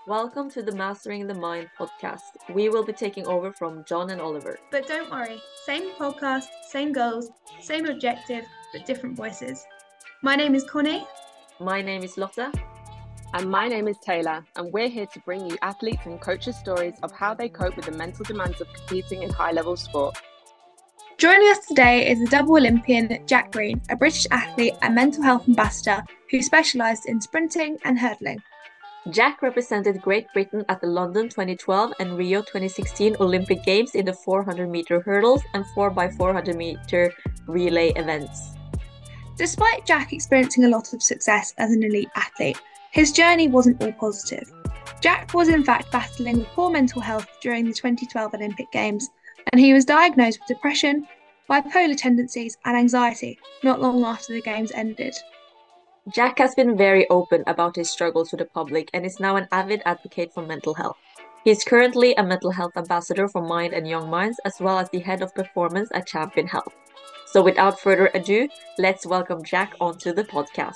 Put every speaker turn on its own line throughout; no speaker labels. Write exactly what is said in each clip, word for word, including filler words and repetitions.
Welcome to the Mastering the Mind podcast. We will be taking over from John and Oliver.
But don't worry, same podcast, same goals, same objective, but different voices. My name is Connie.
My name is Lotta.
And my name is Taylor, and we're here to bring you athletes and coaches' stories of how they cope with the mental demands of competing in high-level sport.
Joining us today is the double Olympian Jack Green, a British athlete and mental health ambassador who specialised in sprinting and hurdling.
Jack represented Great Britain at the London twenty twelve and Rio twenty sixteen Olympic Games in the four hundred meter hurdles and four by four hundred meter relay events.
Despite Jack experiencing a lot of success as an elite athlete, his journey wasn't all positive. Jack was in fact battling with poor mental health during the twenty twelve Olympic Games, and he was diagnosed with depression, bipolar tendencies and anxiety not long after the Games ended.
Jack has been very open about his struggles with the public and is now an avid advocate for mental health. He is currently a mental health ambassador for Mind and Young Minds, as well as the head of performance at Champion Health. So without further ado, let's welcome Jack onto the podcast.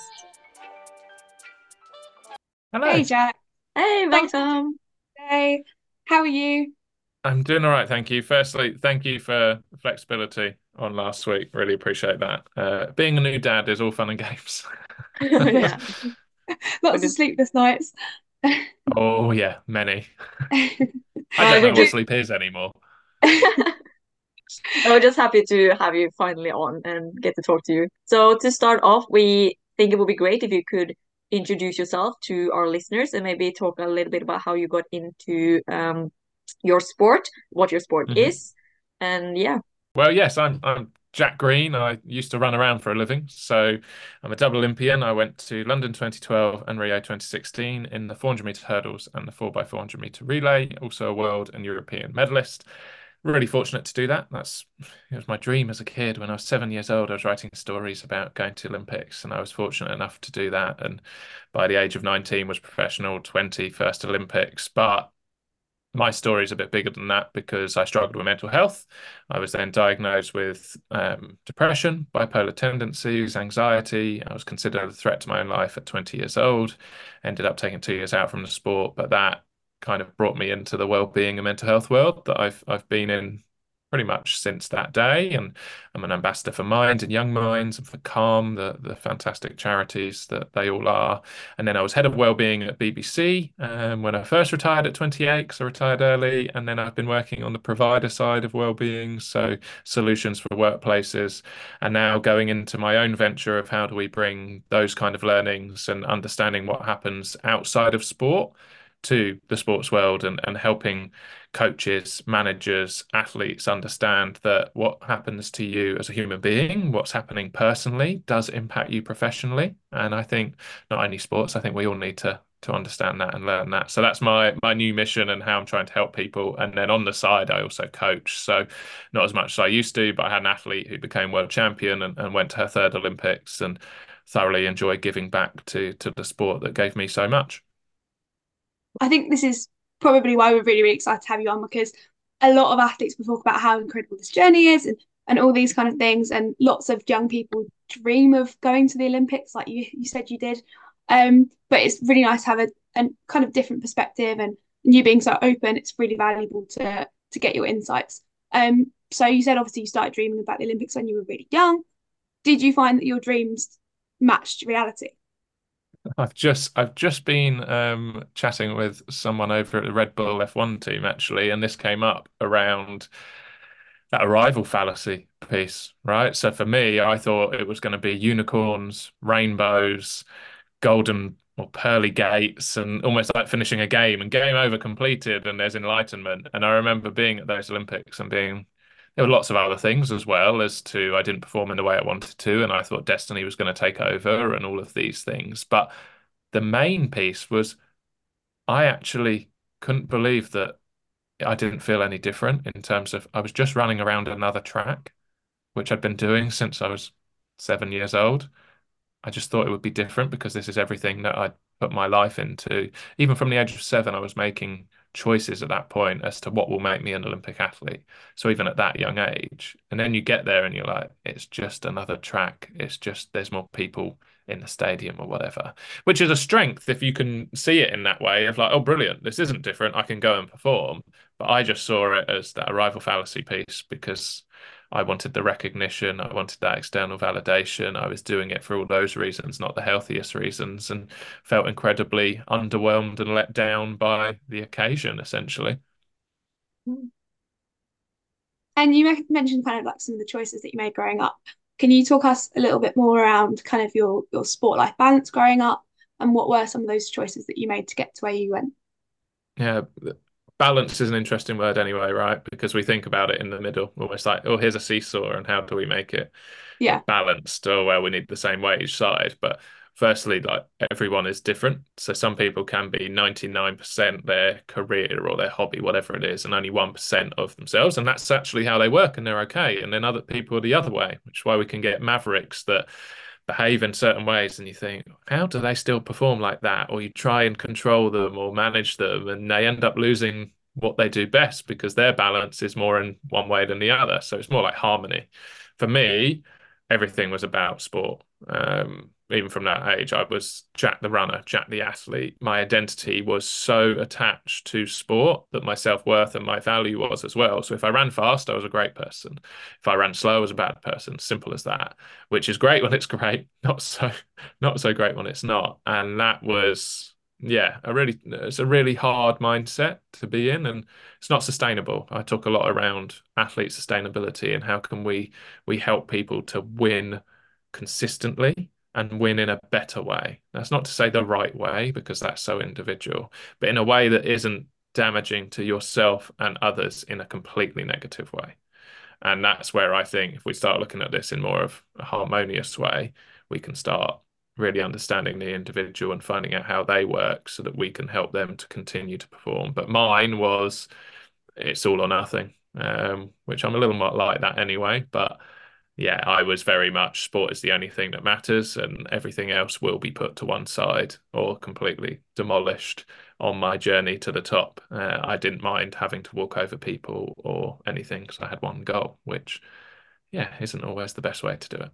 Hello.
Hey Jack.
Hey, welcome.
Hey, how are you?
I'm doing all right, thank you. Firstly, thank you for flexibility on last week. Really appreciate that. Uh, being a new dad is all fun and games.
Yeah.
Lots of sleepless nights.
Oh yeah, many. I
Well,
don't know
we
what
do-
sleep is anymore.
We're just happy to have you finally on and get to talk to you. So to start off, we think it would be great if you could introduce yourself to our listeners and maybe talk a little bit about how you got into um, your sport, what your sport
Mhm.
is, and yeah.
Well, yes, I'm I'm Jack Green. I used to run around for a living, so I'm a double Olympian. I went to London twenty twelve and Rio twenty sixteen in the four hundred meter hurdles and the four by four hundred meter relay. Also a world and European medalist. Really fortunate to do that. That's it was my dream as a kid. When I was seven years old, I was writing stories about going to Olympics, and I was fortunate enough to do that. And by the age of nineteen, was professional. twenty, first Olympics. But my story is a bit bigger than that because I struggled with mental health. I was then diagnosed with um, depression, bipolar tendencies, anxiety. I was considered a threat to my own life at twenty years old. Ended up taking two years out from the sport, but that kind of brought me into the well-being and mental health world that I've I've been in pretty much since that day. And I'm an ambassador for Mind and Young Minds and for Calm, the, the fantastic charities that they all are. And then I was head of wellbeing at B B C um, when I first retired at twenty-eight, because I retired early. And then I've been working on the provider side of wellbeing, so solutions for workplaces. And now going into my own venture of how do we bring those kind of learnings and understanding what happens outside of sport to the sports world, and, and helping coaches, managers, athletes understand that what happens to you as a human being, what's happening personally, does impact you professionally. And I think not only sports, I think we all need to to understand that and learn that. So that's my my new mission and how I'm trying to help people. And then on the side, I also coach. So not as much as I used to, but I had an athlete who became world champion and, and went to her third Olympics, and thoroughly enjoy giving back to to the sport that gave me so much.
I think this is probably why we're really, really excited to have you on, because a lot of athletes will talk about how incredible this journey is and, and all these kind of things. And lots of young people dream of going to the Olympics, like you, you said you did. Um, but it's really nice to have a, a kind of different perspective, and you being so open, it's really valuable to to get your insights. Um, so you said obviously you started dreaming about the Olympics when you were really young. Did you find that your dreams matched reality?
I've just I've just been um, chatting with someone over at the Red Bull F one team actually, and this came up around that arrival fallacy piece, right? So for me, I thought it was going to be unicorns, rainbows, golden or pearly gates, and almost like finishing a game and game over completed, and there's enlightenment. And I remember being at those Olympics and being there were lots of other things as well as to I didn't perform in the way I wanted to, and I thought destiny was going to take over and all of these things. But the main piece was I actually couldn't believe that I didn't feel any different in terms of I was just running around another track, which I'd been doing since I was seven years old. I just thought it would be different because this is everything that I'd put my life into. Even from the age of seven, I was making choices at that point as to what will make me an Olympic athlete. So even at that young age, and then you get there and you're like, it's just another track. It's just there's more people in the stadium or whatever, which is a strength if you can see it in that way of like, oh, brilliant, this isn't different, I can go and perform. But I just saw it as that arrival fallacy piece because I wanted the recognition, I wanted that external validation. I was doing it for all those reasons, not the healthiest reasons, and felt incredibly underwhelmed and let down by the occasion, essentially.
And you mentioned kind of like some of the choices that you made growing up. Can you talk us a little bit more around kind of your your sport life balance growing up, and what were some of those choices that you made to get to where you went?
Yeah, balance is an interesting word anyway, right? Because we think about it in the middle, almost like, oh, here's a seesaw, and how do we make it
Yeah.
balanced? Oh, well, we need the same way each side. But firstly, like everyone is different. So some people can be ninety-nine percent their career or their hobby, whatever it is, and only one percent of themselves. And that's actually how they work, and they're okay. And then other people are the other way, which is why we can get mavericks that behave in certain ways and you think, how do they still perform like that? Or you try and control them or manage them and they end up losing what they do best because their balance is more in one way than the other. So it's more like harmony. For me, everything was about sport. Um, even from that age, I was Jack the runner, Jack the athlete. My identity was so attached to sport that my self-worth and my value was as well. So if I ran fast, I was a great person. If I ran slow, I was a bad person. Simple as that, which is great when it's great, not so not so great when it's not. And that was, yeah, a really it's a really hard mindset to be in, and it's not sustainable. I talk a lot around athlete sustainability and how can we we help people to win consistently and win in a better way. That's not to say the right way because that's so individual, but in a way that isn't damaging to yourself and others in a completely negative way. And that's where I think if we start looking at this in more of a harmonious way, we can start really understanding the individual and finding out how they work so that we can help them to continue to perform. But mine was it's all or nothing, um, which I'm a little more like that anyway. But yeah, I was very much sport is the only thing that matters, and everything else will be put to one side or completely demolished on my journey to the top. Uh, I didn't mind having to walk over people or anything because I had one goal, which, yeah, isn't always the best way to do it.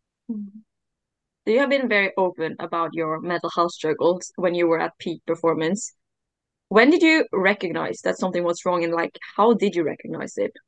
So you have been very open about your mental health struggles when you were at peak performance. When did you recognize that something was wrong, and like how did you recognize it?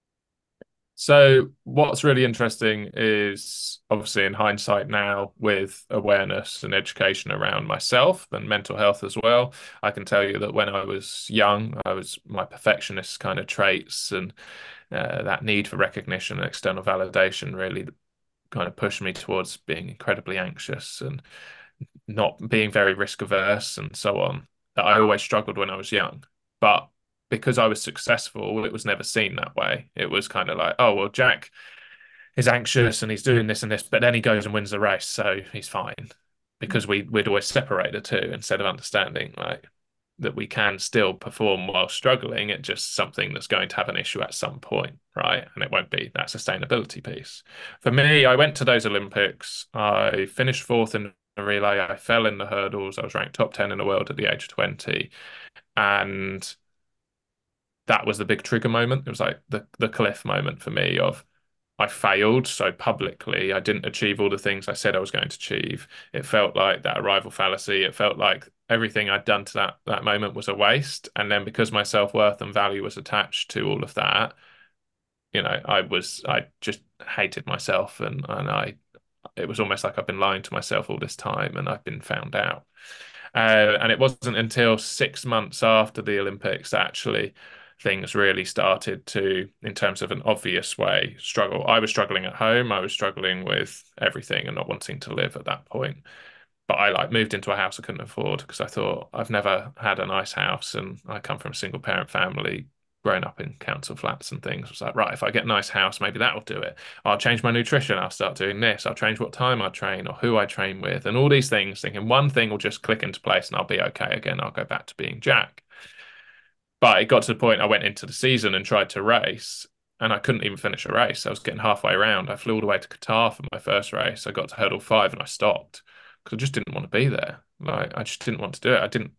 So what's really interesting is obviously in hindsight now with awareness and education around myself and mental health as well, I can tell you that when I was young, I was my perfectionist kind of traits and uh, that need for recognition and external validation really kind of pushed me towards being incredibly anxious and not being very risk averse and so on, that I always struggled when I was young. But because I was successful, it was never seen that way. It was kind of like, oh, well, Jack is anxious and he's doing this and this, but then he goes and wins the race, so he's fine. Because we we'd always separate the two instead of understanding like that we can still perform while struggling. It's just something that's going to have an issue at some point, right? And it won't be that sustainability piece. For me, I went to those Olympics. I finished fourth in the relay. I fell in the hurdles. I was ranked top ten in the world at the age of twenty. And that was the big trigger moment. It was like the the cliff moment for me of I failed so publicly. I didn't achieve all the things I said I was going to achieve. It felt like that arrival fallacy. It felt like everything I'd done to that that moment was a waste. And then because my self-worth and value was attached to all of that, you know, I was I just hated myself and and I it was almost like I've been lying to myself all this time and I've been found out. Uh, and it wasn't until six months after the Olympics that actually things really started to, in terms of an obvious way, struggle. I was struggling at home. I was struggling with everything and not wanting to live at that point. But I like moved into a house I couldn't afford because I thought I've never had a nice house and I come from a single parent family, growing up in council flats and things. I was like, right, if I get a nice house, maybe that'll do it. I'll change my nutrition. I'll start doing this. I'll change what time I train or who I train with and all these things, thinking one thing will just click into place and I'll be okay again. I'll go back to being Jack. But it got to the point I went into the season and tried to race and I couldn't even finish a race. I was getting halfway around. I flew all the way to Qatar for my first race. I got to hurdle five and I stopped because I just didn't want to be there. Like I just didn't want to do it. I didn't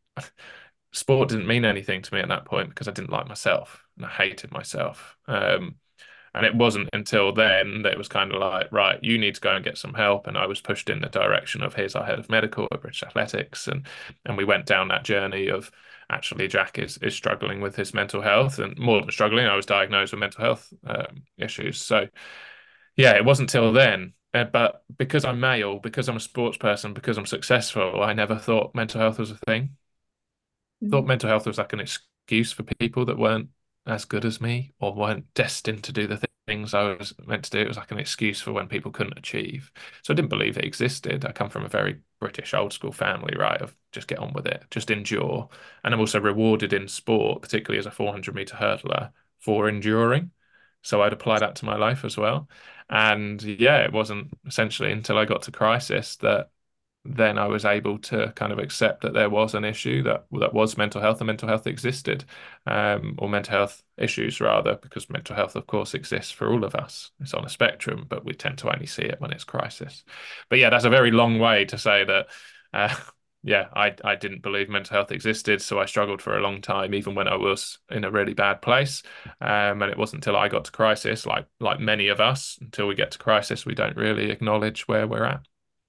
sport didn't mean anything to me at that point because I didn't like myself and I hated myself. Um, And it wasn't until then that it was kind of like, right, you need to go and get some help. And I was pushed in the direction of here's our head of medical at British Athletics. And and we went down that journey of actually Jack is is struggling with his mental health, and more than struggling, I was diagnosed with mental health um, issues. So yeah, it wasn't till then. Uh, but because I'm male, because I'm a sports person, because I'm successful, I never thought mental health was a thing. Thought
Mhm.
mental health was like an excuse for people that weren't as good as me or weren't destined to do the th- things I was meant to do. It was like an excuse for when people couldn't achieve. So I didn't believe it existed. I come from a very British old school family, right? Of just get on with it, just endure. And I'm also rewarded in sport, particularly as a four hundred meter hurdler, for enduring. So I'd apply that to my life as well. And yeah, it wasn't essentially until I got to crisis that then I was able to kind of accept that there was an issue that that was mental health, and mental health existed, um, or mental health issues rather, because mental health, of course, exists for all of us. It's on a spectrum, but we tend to only see it when it's crisis. But yeah, that's a very long way to say that. Uh, yeah, I I didn't believe mental health existed, so I struggled for a long time, even when I was in a really bad place. Um, and it wasn't until I got to crisis, like like many of us, until we get to crisis, we don't really acknowledge where we're at.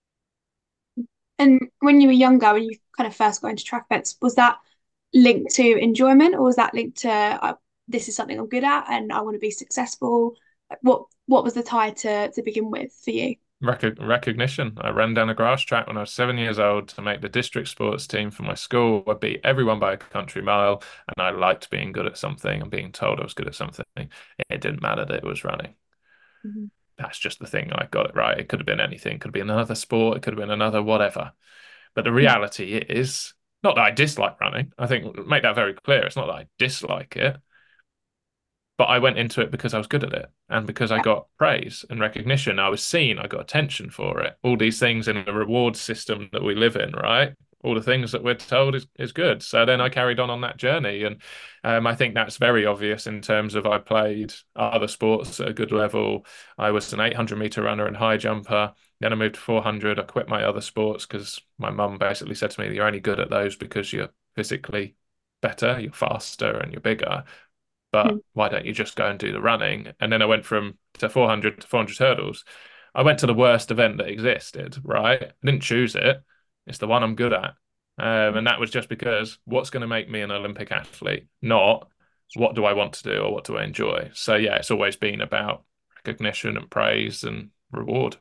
And when you were younger, when you kind of first got into track events, was that linked to enjoyment, or was that linked to uh, this is something I'm good at and I want to be successful? Like, What what was the tie to to begin with for you?
Rec recognition. I ran down a grass track when I was seven years old to make the district sports team for my school. I beat everyone by a country mile, and I liked being good at something and being told I was good at something. It didn't matter that it was running.
Mhm.
That's just the thing. I got it right. It could have been anything. It could have been another sport. It could have been another whatever. But the reality is, not that I dislike running. I think make that very clear. It's not that I dislike it, but I went into it because I was good at it and because I
Yeah.
got praise and recognition. I was seen, I got attention for it. All these things in the reward system that we live in, right? All the things that we're told is, is good. So then I carried on on that journey. And um, I think that's very obvious in terms of I played other sports at a good level. I was an eight hundred meter runner and high jumper. Then I moved to four hundred. I quit my other sports because my mum basically said to me, you're only good at those because you're physically better, you're faster, and you're bigger,
Mhm.
but why don't you just go and do the running? And then I went from to four hundred to four hundred hurdles. I went to the worst event that existed, right? I didn't choose it. It's the one I'm good at. Um, and that was just because what's going to make me an Olympic athlete, not what do I want to do or what do I enjoy. So yeah, it's always been about recognition and praise and reward.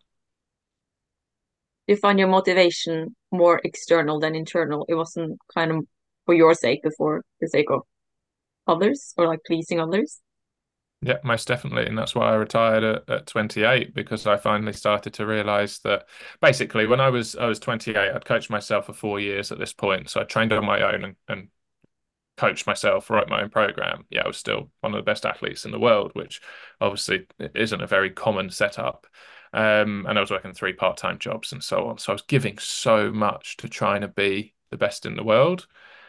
You find your motivation more external than internal. It wasn't kind of for your sake, but for the sake of others or like pleasing others.
Yeah, most definitely. And that's why I retired at, at twenty-eight, because I finally started to realize that basically when I was I was twenty-eight, I'd coached myself for four years at this point. So I trained on my own and, and coached myself, write my own program. Yeah, I was still one of the best athletes in the world, which obviously isn't a very common setup. Um, and I was working three part-time jobs and so on. So I was giving so much to trying to be the best in the world.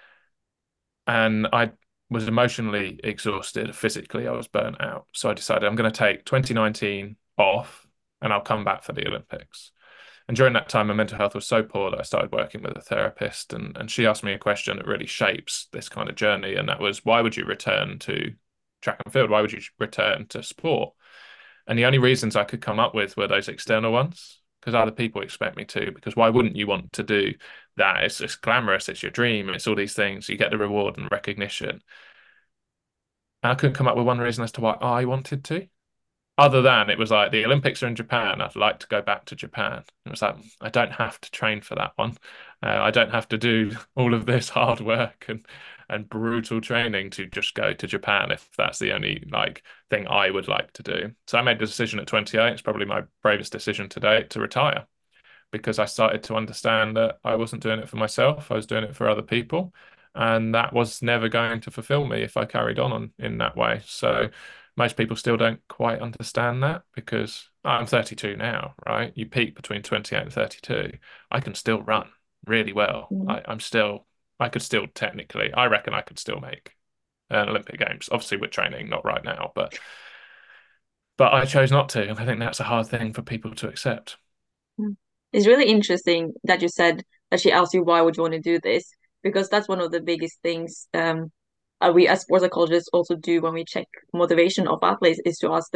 And I was emotionally exhausted. Physically, I was burnt out. So I decided I'm going to take twenty nineteen off and I'll come back for the Olympics. And during that time, my mental health was so poor that I started working with a therapist. And, and she asked me a question that really shapes this kind of journey. And that was, why would you return to track and field? Why would you return to sport? And the only reasons I could come up with were those external ones, because other people expect me to. Because why wouldn't you want to do that? It's it's glamorous, it's your dream, it's all these things. You get the reward and recognition. And I couldn't come up with one reason as to why I wanted to. Other than it was like the Olympics are in Japan, I'd like to go back to Japan. It was like I don't have to train for that one. Uh, I don't have to do all of this hard work and and brutal training to just go to Japan if that's the only like thing I would like to do. So I made the decision at twenty-eight. It's probably my bravest decision to date to retire, because I started to understand that I wasn't doing it for myself. I was doing it for other people. And that was never going to fulfill me if I carried on, on in that way. So most people still don't quite understand that, because I'm thirty-two now, right? You peak between twenty-eight and thirty-two. I can still run really well.
Mhm.
I, I'm still, I could still technically, I reckon I could still make an Olympic Games. Obviously with training, not right now, but but I chose not to. And I think that's a hard thing for people to accept.
Mm. It's really interesting that you said that she asked you why would you want to do this, because that's one of the biggest things um uh, we as sports psychologists also do when we check motivation of athletes is to ask them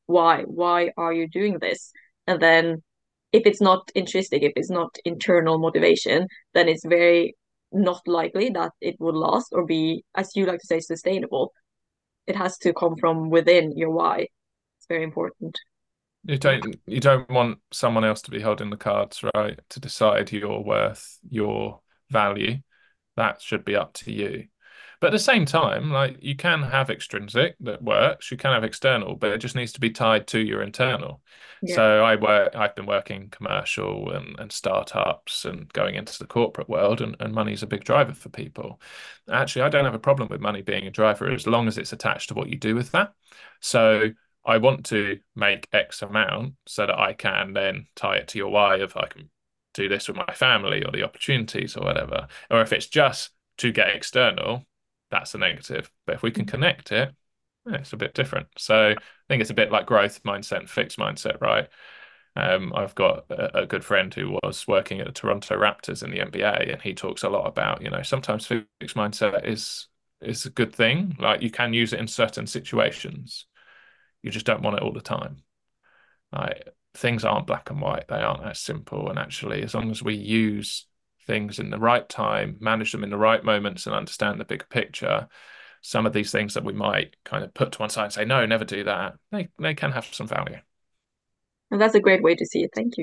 why? Why are you doing this? And then if it's not intrinsic, if it's not internal motivation, then it's very not likely that it will last or be, as you like to say, sustainable. It has to come from within your why. It's very important.
You don't you don't want someone else to be holding the cards, right? To decide your worth, your value. That should be up to you. But at the same time, like you can have extrinsic that works, you can have external, but it just needs to be tied to your internal.
Yeah.
So I work, I've been working commercial and, and startups and going into the corporate world, and, and money's a big driver for people. Actually, I don't have a problem with money being a driver as long as it's attached to what you do with that. So I want to make X amount so that I can then tie it to your why of I can do this with my family or the opportunities or whatever. Or if it's just to get external, that's a negative. But if we can connect it, it's a bit different. So I think it's a bit like growth mindset and fixed mindset, right? Um, I've got a, a good friend who was working at the Toronto Raptors in the N B A, and he talks a lot about, you know, sometimes fixed mindset is is a good thing. Like you can use it in certain situations. You just don't want it all the time. Like things aren't black and white. They aren't as simple. And actually, as long as we use things in the right time, manage them in the right moments, and understand the bigger picture, some of these things that we might kind of put to one side and say, no, never do that, they, they can have some value.
And that's a great way to see it. Thank you.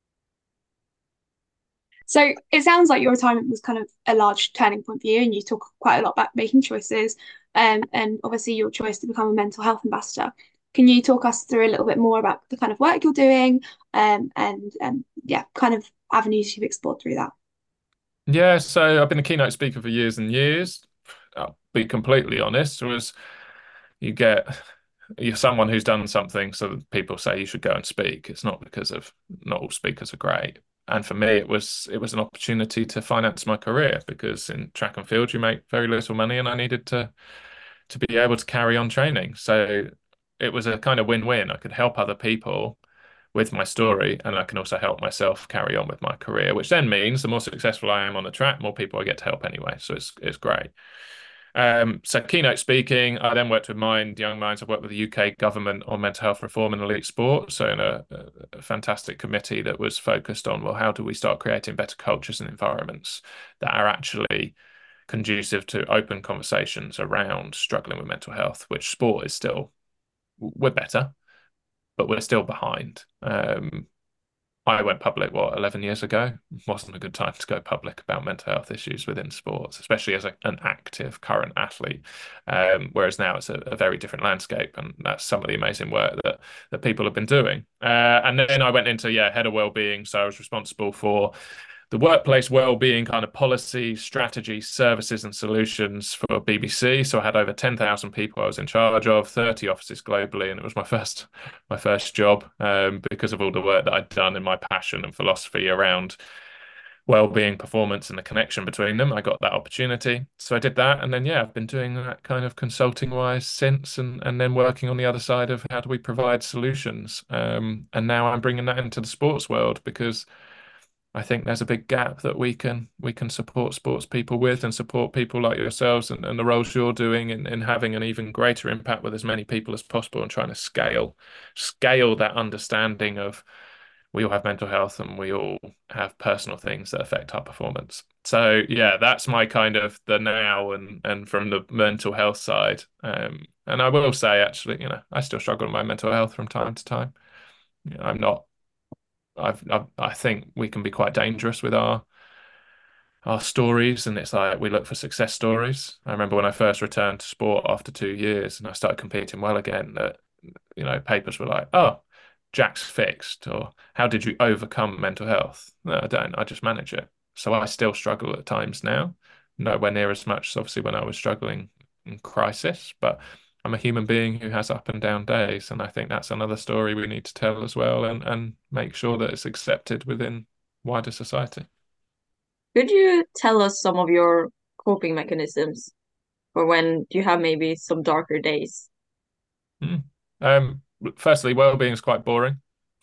So it sounds like your retirement was kind of a large turning point for you, and you talk quite a lot about making choices, um, and obviously your choice to become a mental health ambassador. Can you talk us through a little bit more about the kind of work you're doing, um, and um, yeah, kind of avenues you've explored through that?
Yeah, so I've been a keynote speaker for years and years. I'll be completely honest, was you get you're someone who's done something, so that people say you should go and speak. It's not because of not all speakers are great. And for me, it was it was an opportunity to finance my career because in track and field you make very little money, and I needed to to be able to carry on training. So it was a kind of win-win. I could help other people with my story, and I can also help myself carry on with my career, which then means the more successful I am on the track, more people I get to help anyway. So it's it's great. Um, so keynote speaking, I then worked with Mind Young Minds. I've worked with the U K government on mental health reform in elite sport. So in a, a fantastic committee that was focused on, well, how do we start creating better cultures and environments that are actually conducive to open conversations around struggling with mental health, which sport is still, we're better, but we're still behind. Um, I went public, what, eleven years ago? Wasn't a good time to go public about mental health issues within sports, especially as a, an active current athlete. Um, whereas now it's a, a very different landscape, and that's some of the amazing work that that people have been doing. Uh, and then I went into, yeah, head of wellbeing. So I was responsible for the workplace well-being kind of policy, strategy, services and solutions for B B C. So I had over ten thousand people I was in charge of, thirty offices globally, and it was my first my first job um, because of all the work that I'd done and my passion and philosophy around well-being, performance and the connection between them. I got that opportunity. So I did that, and then yeah, I've been doing that kind of consulting wise since, and and then working on the other side of how do we provide solutions. Um, and now I'm bringing that into the sports world because I think there's a big gap that we can we can support sports people with, and support people like yourselves and, and the roles you're doing in, in having an even greater impact with as many people as possible, and trying to scale scale that understanding of we all have mental health and we all have personal things that affect our performance. So yeah, that's my kind of the now and and from the mental health side. Um, and I will say actually, you know, I still struggle with my mental health from time to time. You know, I'm not I've, I've I think we can be quite dangerous with our our stories, and it's like we look for success stories. I remember when I first returned to sport after two years and I started competing well again, that you know papers were like, "Oh, Jack's fixed," or "How did you overcome mental health?" No, I don't. I just manage it. So I still struggle at times now, nowhere near as much as obviously when I was struggling in crisis, but I'm a human being who has up and down days, and I think that's another story we need to tell as well, and and make sure that it's accepted within wider society.
Could you tell us some of your coping mechanisms for when you have maybe some darker days?
Mm. Um, firstly, well-being is quite boring.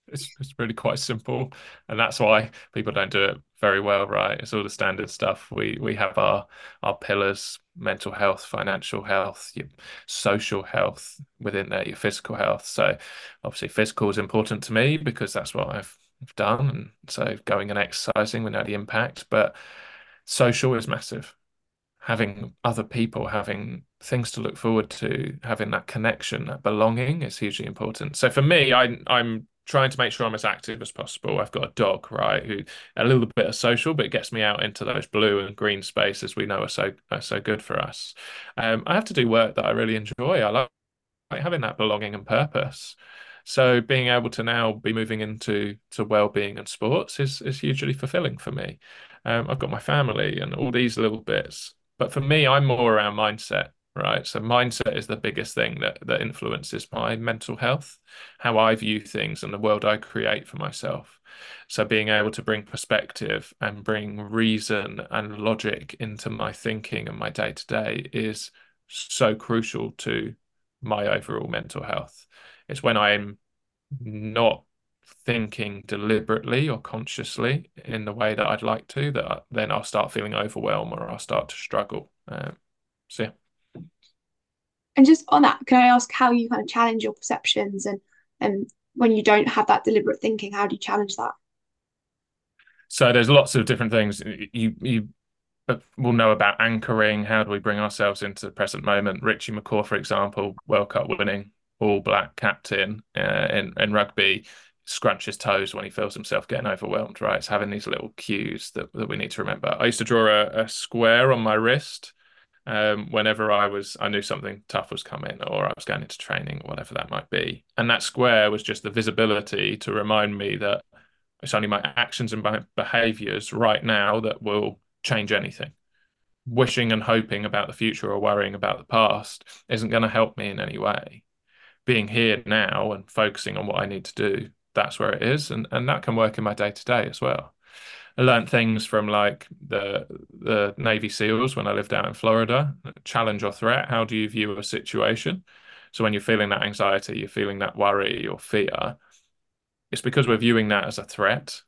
It's, it's really quite simple, and that's why people don't do it very well, right? It's all the standard stuff. We we have our our pillars: mental health, financial health, your social health within there, your physical health. So obviously physical is important to me because that's what I've, I've done, and so going and exercising, we know the impact. But social is massive. Having other people, having things to look forward to, having that connection, that belonging is hugely important. So for me, I, I'm trying to make sure I'm as active as possible. I've got a dog, right, who a little bit of social, but it gets me out into those blue and green spaces we know are so are so good for us. Um, I have to do work that I really enjoy. I like like having that belonging and purpose. So being able to now be moving into to well-being and sports is is hugely fulfilling for me. Um, I've got my family and all these little bits, but for me, I'm more around mindset, right? So mindset is the biggest thing that that influences my mental health, how I view things and the world I create for myself. So being able to bring perspective and bring reason and logic into my thinking and my day to day is so crucial to my overall mental health. It's when I'm not thinking deliberately or consciously in the way that I'd like to, that then I'll start feeling overwhelmed or I'll start to struggle. Um, so yeah.
And just on that, can I ask how you kind of challenge your perceptions and and when you don't have that deliberate thinking, how do you challenge that?
So there's lots of different things. You you will know about anchoring. How do we bring ourselves into the present moment? Richie McCaw, for example, World Cup winning All Black captain uh, in in rugby, scrunch his toes when he feels himself getting overwhelmed. Right, it's having these little cues that, that we need to remember. I used to draw a, a square on my wrist um, whenever I was I knew something tough was coming or I was going into training, whatever that might be. And that square was just the visibility to remind me that it's only my actions and my behaviors right now that will change anything. Wishing and hoping about the future or worrying about the past isn't going to help me in any way. Being here now and focusing on what I need to do, that's where it is. And, and that can work in my day to day as well. I learned things from like the the Navy SEALs when I lived out in Florida. Challenge or threat, how do you view a situation? So when you're feeling that anxiety, you're feeling that worry or fear, it's because we're viewing that as a threat,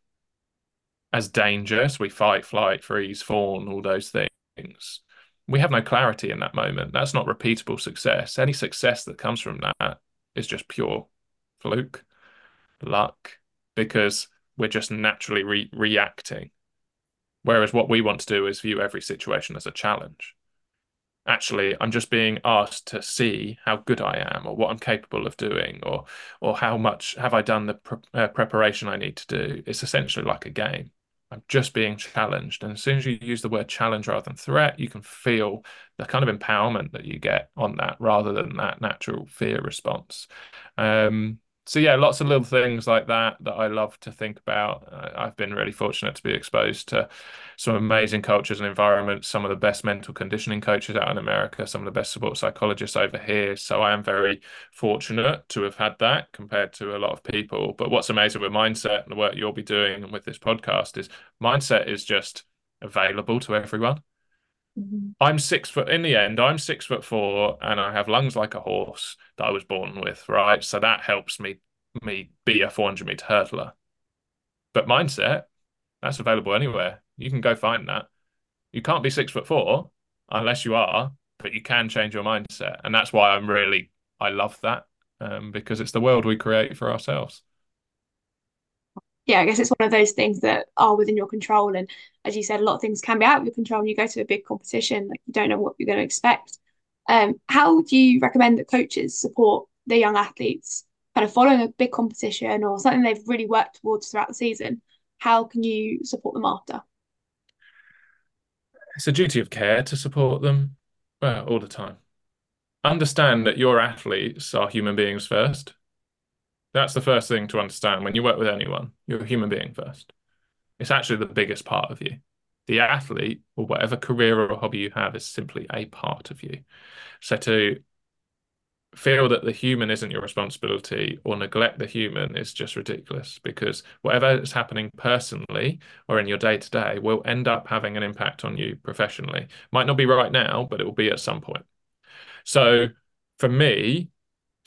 as dangerous. We fight, flight, freeze, fawn, all those things. We have no clarity in that moment. That's not repeatable success. Any success that comes from that is just pure fluke, luck, because we're just naturally re reacting. Whereas what we want to do is view every situation as a challenge. Actually, I'm just being asked to see how good I am or what I'm capable of doing or or how much have I done the pre uh, preparation I need to do. It's essentially like a game. I'm just being challenged. And as soon as you use the word challenge rather than threat, you can feel the kind of empowerment that you get on that rather than that natural fear response. Um, so yeah, lots of little things like that that I love to think about. I've been really fortunate to be exposed to some amazing cultures and environments, some of the best mental conditioning coaches out in America, some of the best support psychologists over here. So I am very fortunate to have had that compared to a lot of people. But what's amazing with mindset and the work you'll be doing and with this podcast is mindset is just available to everyone.
Mm-hmm.
I'm six foot in the end, I'm six foot four and I have lungs like a horse that I was born with, right? So that helps me me be a four hundred meter hurdler. But mindset, that's available anywhere. You can go find that. You can't be six foot four unless you are, but you can change your mindset. And that's why I'm really, I love that um, because it's the world we create for ourselves.
Yeah, I guess it's one of those things that are within your control. And as you said, a lot of things can be out of your control. When you go to a big competition, like you don't know what you're going to expect. Um, how do you recommend that coaches support the young athletes kind of following a big competition or something they've really worked towards throughout the season? How can you support them after?
It's a duty of care to support them well, all the time. Understand that your athletes are human beings first. That's the first thing to understand when you work with anyone. You're a human being first. It's actually the biggest part of you. The athlete, or whatever career or hobby you have, is simply a part of you. So to feel that the human isn't your responsibility or neglect the human is just ridiculous because whatever is happening personally or in your day to day will end up having an impact on you professionally. Might not be right now, but it will be at some point. So for me,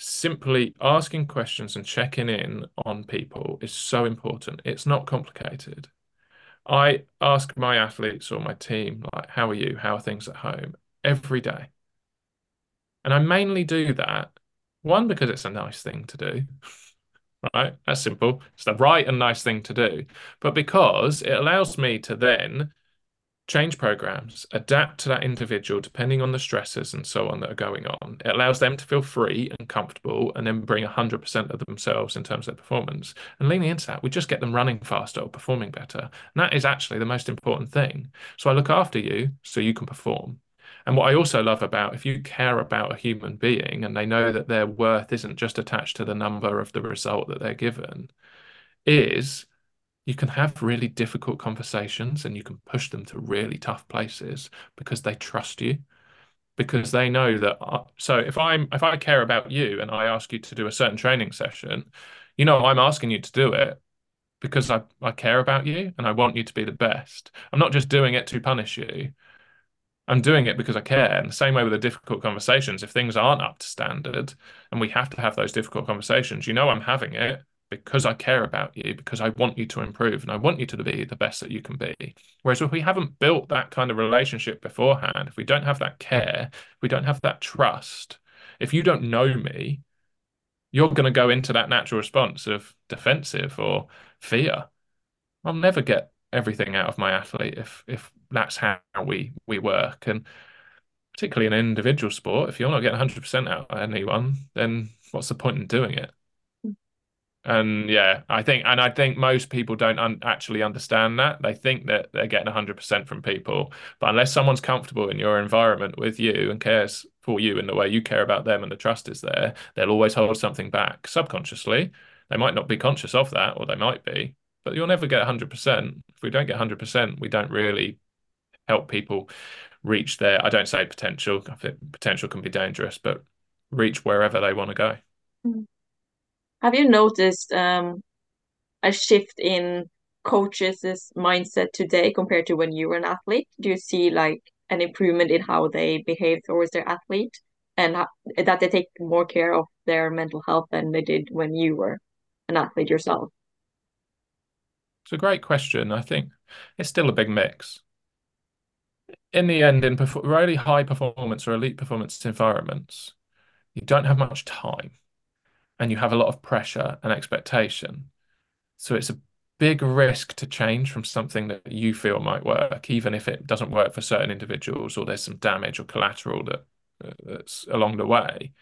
simply asking questions and checking in on people is so important. It's not complicated. I ask my athletes or my team, like, how are you? How are things at home? Every day. And I mainly do that, one, because it's a nice thing to do, right? That's simple. It's the right and nice thing to do. But because it allows me to then change programs, adapt to that individual depending on the stresses and so on that are going on. It allows them to feel free and comfortable and then bring one hundred percent of themselves in terms of their performance. And leaning into that, we just get them running faster or performing better. And that is actually the most important thing. So I look after you so you can perform. And what I also love about, if you care about a human being and they know that their worth isn't just attached to the number of the result that they're given, is you can have really difficult conversations and you can push them to really tough places because they trust you, because they know that. uh, So if I'm if I care about you and I ask you to do a certain training session, you know, I'm asking you to do it because I, I care about you and I want you to be the best. I'm not just doing it to punish you. I'm doing it because I care. And the same way with the difficult conversations, if things aren't up to standard and we have to have those difficult conversations, you know, I'm having it because I care about you, because I want you to improve and I want you to be the best that you can be. Whereas if we haven't built that kind of relationship beforehand, if we don't have that care, if we don't have that trust, if you don't know me, you're going to go into that natural response of defensive or fear. I'll never get everything out of my athlete if if that's how we we work. And particularly in an individual sport, if you're not getting one hundred percent out of anyone, then what's the point in doing it? And yeah, I think, and I think most people don't un actually understand that. They think that they're getting one hundred percent from people, but unless someone's comfortable in your environment with you and cares for you in the way you care about them and the trust is there, they'll always hold something back subconsciously. They might not be conscious of that, or they might be, but you'll never get one hundred percent. If we don't get one hundred percent, we don't really help people reach their, I don't say potential, I think potential can be dangerous, but reach wherever they want to go.
Have you noticed um, a shift in coaches' mindset today compared to when you were an athlete? Do you see like an improvement in how they behave towards their athlete and how, that they take more care of their mental health than they did when you were an athlete yourself?
It's a great question. I think it's still a big mix. In the end, in perf really high performance or elite performance environments, you don't have much time and you have a lot of pressure and expectation. So it's a big risk to change from something that you feel might work, even if it doesn't work for certain individuals or there's some damage or collateral that uh, that's along the way.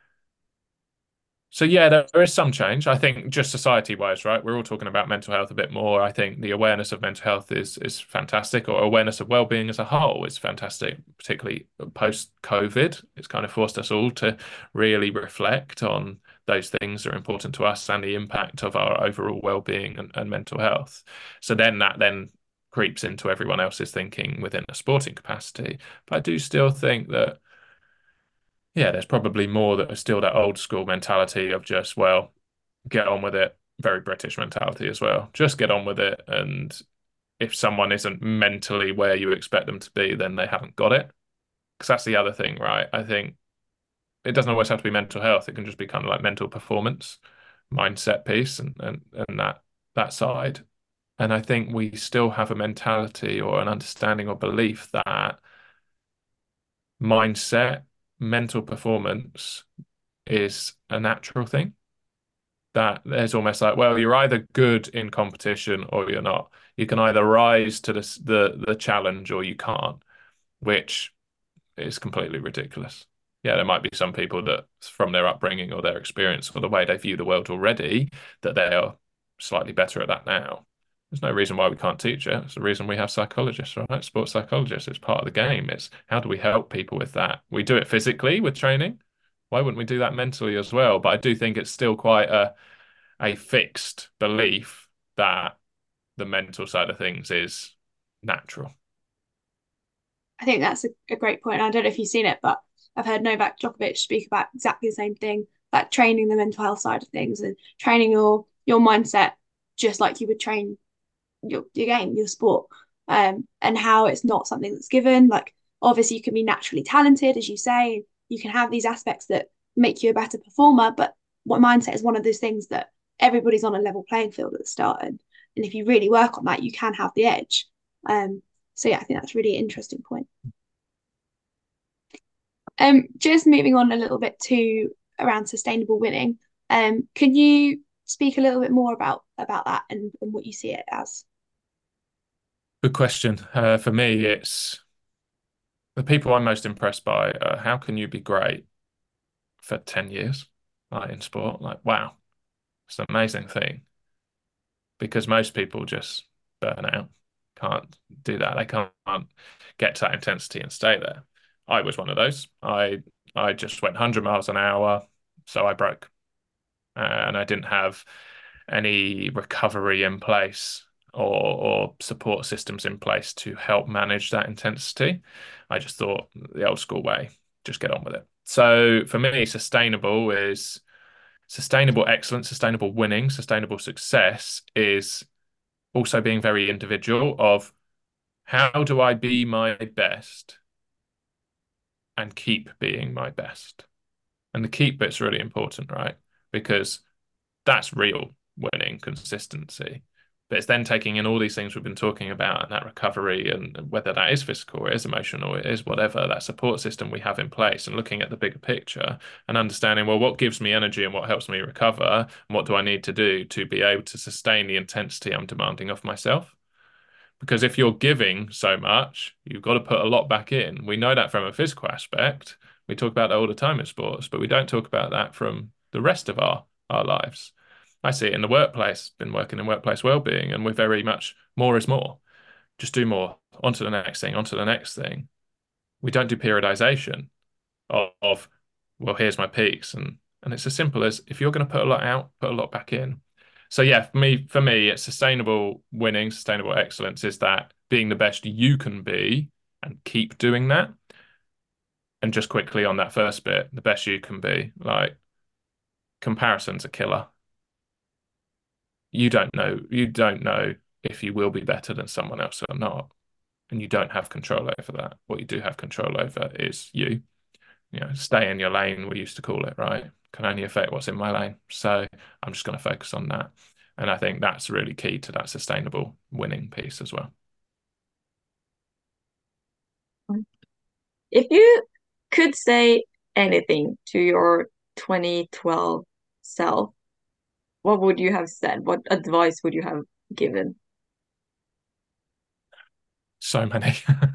So yeah, there, there is some change. I think just society-wise, right? We're all talking about mental health a bit more. I think the awareness of mental health is is fantastic, or awareness of well-being as a whole is fantastic, particularly post-COVID. It's kind of forced us all to really reflect on those things that are important to us and the impact of our overall well-being and, and mental health. So then that then creeps into everyone else's thinking within a sporting capacity. But I do still think that yeah, there's probably more that are still that old school mentality of just, well, get on with it. Very British mentality as well. Just get on with it. And if someone isn't mentally where you expect them to be, then they haven't got it. Because that's the other thing, right? I think it doesn't always have to be mental health. It can just be kind of like mental performance, mindset piece and and, and that that side. And I think we still have a mentality or an understanding or belief that mindset, mental performance is a natural thing. That there's almost like, well, you're either good in competition or you're not. You can either rise to the the, the challenge or you can't, which is completely ridiculous. Yeah, there might be some people that from their upbringing or their experience or the way they view the world already, that they are slightly better at that now. There's no reason why we can't teach it. It's the reason we have psychologists, right? Sports psychologists. It's part of the game. It's how do we help people with that? We do it physically with training. Why wouldn't we do that mentally as well? But I do think it's still quite a a fixed belief that the mental side of things is natural.
I think that's a, a great point. I don't know if you've seen it, but I've heard Novak Djokovic speak about exactly the same thing, like training the mental health side of things and training your your mindset just like you would train your, your game, your sport, um, and how it's not something that's given. Like, obviously, you can be naturally talented, as you say, you can have these aspects that make you a better performer. But what mindset is one of those things that everybody's on a level playing field at the start, and, and if you really work on that, you can have the edge. Um, so yeah, I think that's really an interesting point. Um, just moving on a little bit to around sustainable winning. Um, can you speak a little bit more about about that and, and what you see it as?
Good question. Uh, for me, it's the people I'm most impressed by. Uh, how can you be great for ten years, like in sport? Like, wow, it's an amazing thing. Because most people just burn out, can't do that. They can't get to that intensity and stay there. I was one of those. I I just went one hundred miles an hour, so I broke. Uh, and I didn't have any recovery in place or, or support systems in place to help manage that intensity. I just thought the old school way, just get on with it. So for me, sustainable is sustainable excellence, sustainable winning, sustainable success is also being very individual of how do I be my best and keep being my best? And the keep bit's really important, right? Because that's real winning consistency. But it's then taking in all these things we've been talking about and that recovery, and whether that is physical or it is emotional or it is whatever, that support system we have in place, and looking at the bigger picture and understanding, well, what gives me energy and what helps me recover? And what do I need to do to be able to sustain the intensity I'm demanding of myself? Because if you're giving so much, you've got to put a lot back in. We know that from a physical aspect. We talk about that all the time in sports, but we don't talk about that from the rest of our, our lives. I see it in the workplace, been working in workplace well-being, and we're very much more is more. Just do more, on to the next thing, on to the next thing. We don't do periodization of, of well, here's my peaks. And, and it's as simple as if you're going to put a lot out, put a lot back in. So yeah, for me, for me, it's sustainable winning, sustainable excellence is that being the best you can be and keep doing that. And just quickly on that first bit, the best you can be, like comparison's a killer. You don't know, you don't know if you will be better than someone else or not. And you don't have control over that. What you do have control over is you. You know, stay in your lane, we used to call it, right? Can only affect what's in my lane. So I'm just going to focus on that. And I think that's really key to that sustainable winning piece as well.
If you could say anything to your twenty twelve self, what would you have said? What advice would you have given?
So many.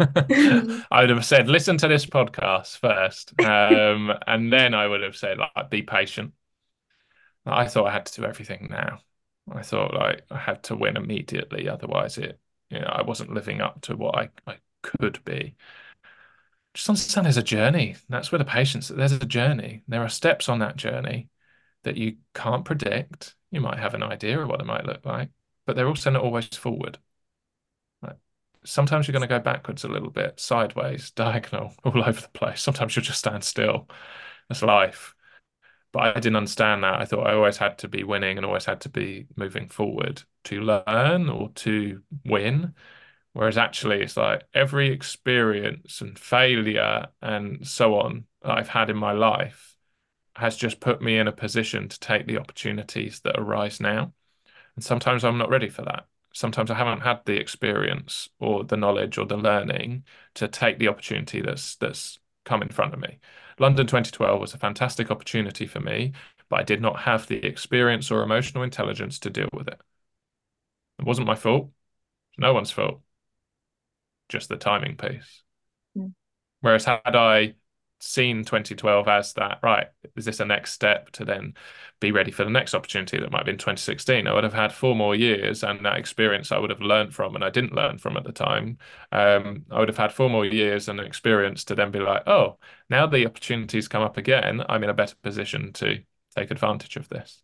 I would have said, listen to this podcast first. Um, and then I would have said, like, be patient. I thought I had to do everything now. I thought like I had to win immediately. Otherwise it, you know, I wasn't living up to what I, I could be. Just understand there's a journey. That's where the patience, there's a journey. There are steps on that journey that you can't predict. You might have an idea of what it might look like, but they're also not always forward. Sometimes you're going to go backwards a little bit, sideways, diagonal, all over the place. Sometimes you'll just stand still. That's life. But I didn't understand that. I thought I always had to be winning and always had to be moving forward to learn or to win. Whereas actually, it's like every experience and failure and so on that I've had in my life has just put me in a position to take the opportunities that arise now. And sometimes I'm not ready for that. Sometimes I haven't had the experience or the knowledge or the learning to take the opportunity that's that's come in front of me. London twenty twelve was a fantastic opportunity for me, but I did not have the experience or emotional intelligence to deal with it. It wasn't my fault. No one's fault. Just the timing piece.
Mm.
Whereas had I seen twenty twelve as that, right, is this a next step to then be ready for the next opportunity that might be in twenty sixteen? I would have had four more years, and that experience I would have learned from, and I didn't learn from at the time. Um, I would have had four more years and experience to then be like, oh, now the opportunities come up again, I'm in a better position to take advantage of this.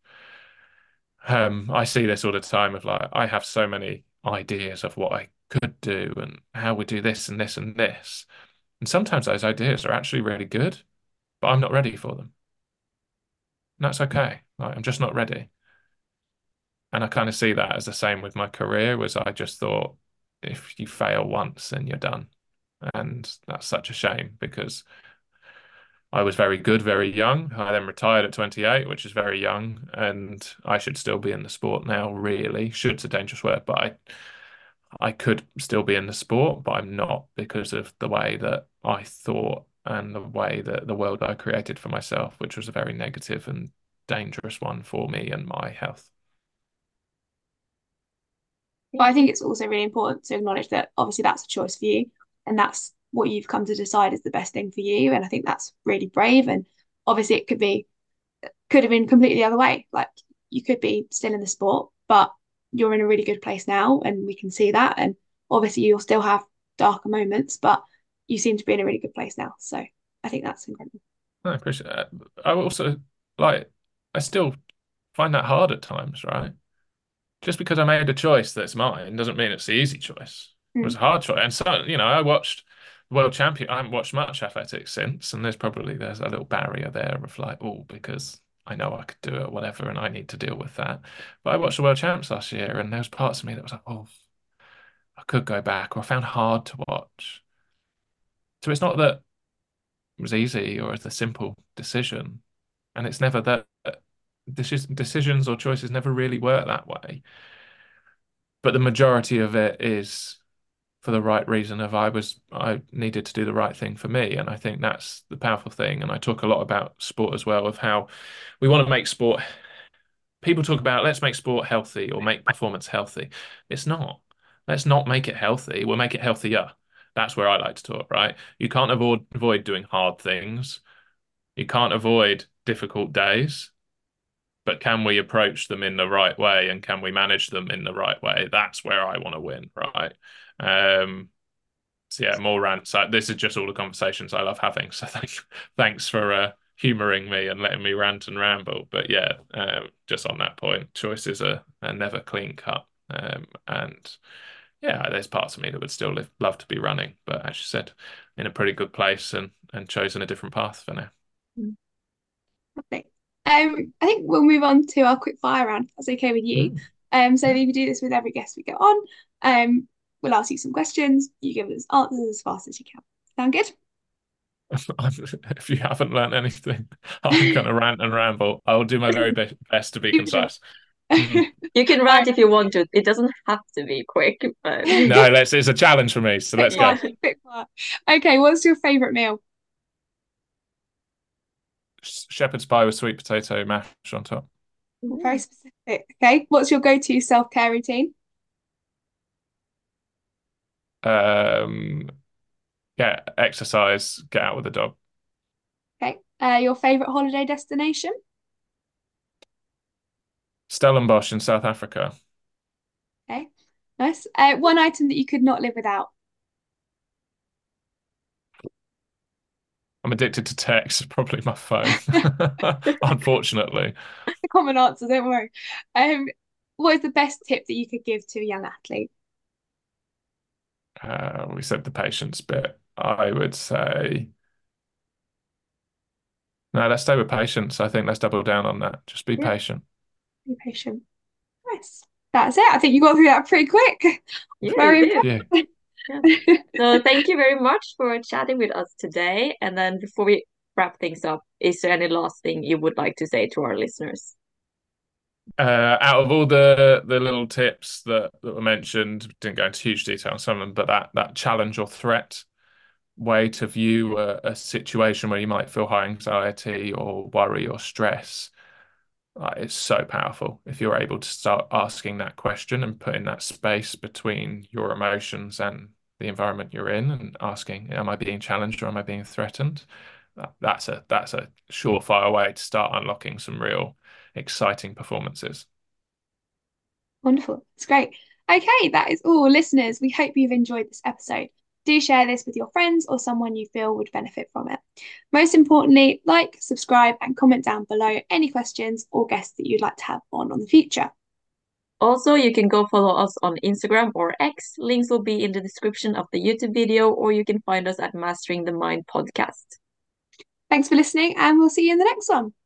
Um, I see this all the time of like, I have so many ideas of what I could do and how we do this and this and this. And sometimes those ideas are actually really good, but I'm not ready for them. And that's okay. Like, I'm just not ready. And I kind of see that as the same with my career, was I just thought if you fail once, then you're done. And that's such a shame because I was very good very young. I then retired at twenty-eight, which is very young, and I should still be in the sport now, really. Should's a dangerous word, but I I could still be in the sport, but I'm not because of the way that I thought and the way that the world I created for myself, which was a very negative and dangerous one for me and my health.
But I think it's also really important to acknowledge that obviously that's a choice for you, and that's what you've come to decide is the best thing for you. And I think that's really brave. And obviously it could be could have been completely the other way. Like you could be still in the sport, but you're in a really good place now, and we can see that. And obviously you'll still have darker moments, but you seem to be in a really good place now. So I think that's incredible.
I appreciate that. I also like I still find that hard at times, right? Just because I made a choice that's mine doesn't mean it's the easy choice. It was a hard choice. And so, you know, I watched World Champion. I haven't watched much athletics since, and there's probably there's a little barrier there of like, oh, because I know I could do it, or whatever, and I need to deal with that. But I watched the World Champs last year, and there was parts of me that was like, oh, I could go back, or I found hard to watch. So it's not that it was easy or it's a simple decision, and it's never that decisions or choices never really work that way. But the majority of it is for the right reason of I was I needed to do the right thing for me. And I think that's the powerful thing. And I talk a lot about sport as well, of how we want to make sport. People talk about let's make sport healthy or make performance healthy. It's not. Let's not make it healthy. We'll make it healthier. That's where I like to talk, right? You can't avoid avoid doing hard things. You can't avoid difficult days. But can we approach them in the right way, and can we manage them in the right way? That's where I want to win, right? Um, so yeah, more rants. So this is just all the conversations I love having. So thank, thanks for uh, humouring me and letting me rant and ramble. But yeah, um, just on that point, choices are, are never clean cut. Um, and yeah, there's parts of me that would still live, love to be running, but as you said, in a pretty good place and and chosen a different path for now.
Lovely. Um, I think we'll move on to our quick fire round, if that's okay with you.
Mm.
Um, so we do this with every guest we get on. Um, we'll ask you some questions. You give us answers as fast as you can. Sound good?
If you haven't learned anything, I'm going to rant and ramble. I'll do my very be best to be concise. Mm.
You can rant if you want to. It doesn't have to be quick, but
No, let's. It's a challenge for me, so let's go.
Quick fire. Okay, what's your favourite meal?
Shepherd's pie with sweet potato mash on top.
Very specific. Okay, what's your go-to self-care routine?
Um, get exercise, get out with the dog.
Okay, uh, your favourite holiday destination?
Stellenbosch in South Africa.
Okay, nice. Uh, one item that you could not live without?
I'm addicted to text, probably my phone, unfortunately.
It's a common answer, don't worry. Um, what is the best tip that you could give to a young athlete?
Uh, we said the patience bit. I would say, no, let's stay with patience. I think let's double down on that. Just be
Yeah.
patient.
Be patient. Nice. That's it. I think you got through that pretty quick.
yeah,
Very
you did.
Yeah.
Yeah. So thank you very much for chatting with us today. And then before we wrap things up, is there any last thing you would like to say to our listeners?
Uh, out of all the the little tips that, that were mentioned, didn't go into huge detail on some of them, but that that challenge or threat way to view a, a situation where you might feel high anxiety or worry or stress, uh, it's so powerful if you're able to start asking that question and putting that space between your emotions and the environment you're in, and asking, am I being challenged or am I being threatened? That, that's a that's a surefire way to start unlocking some real exciting performances.
Wonderful. It's great. Okay, that is all. Listeners, we hope you've enjoyed this episode. Do share this with your friends or someone you feel would benefit from it. Most importantly, like, subscribe, and comment down below any questions or guests that you'd like to have on on the future.
Also, you can go follow us on Instagram or X. Links will be in the description of the YouTube video, or you can find us at Mastering the Mind podcast.
Thanks for listening, and we'll see you in the next one.